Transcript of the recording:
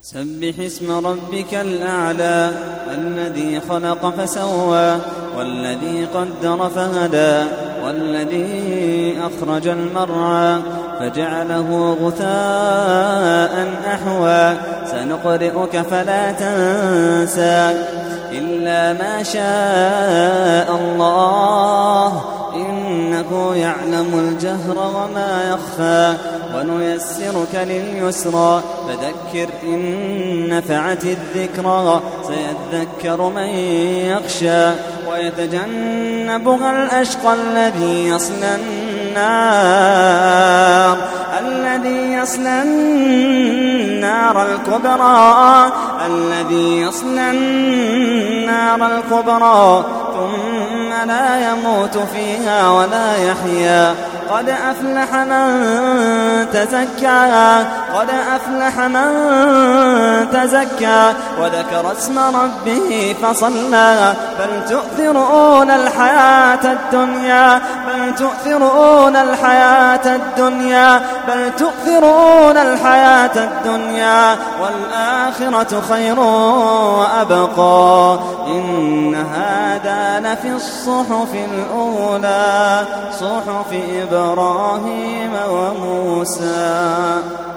سبح اسم ربك الأعلى الذي خلق فسوى والذي قدر فهدى والذي أخرج المرعى فجعله غثاء أحوى سنقرئك فلا تنسى إلا ما شاء الله إنه يعلم الجهر وما يخفى ونيسرك لليسرى فذكر إن نفعت الذكرى سيذكر من يخشى ويتجنبها الأشقى الذي يصلى النار الكبرى ثم لا يموت فيها ولا يحيا قد أفلح من تزكى وذكر اسم ربه فصلى بل تؤثرون الحياة الدنيا والآخرة خير وأبقى إن هذا لفي الصحف الأولى صحف إبراهيم وموسى.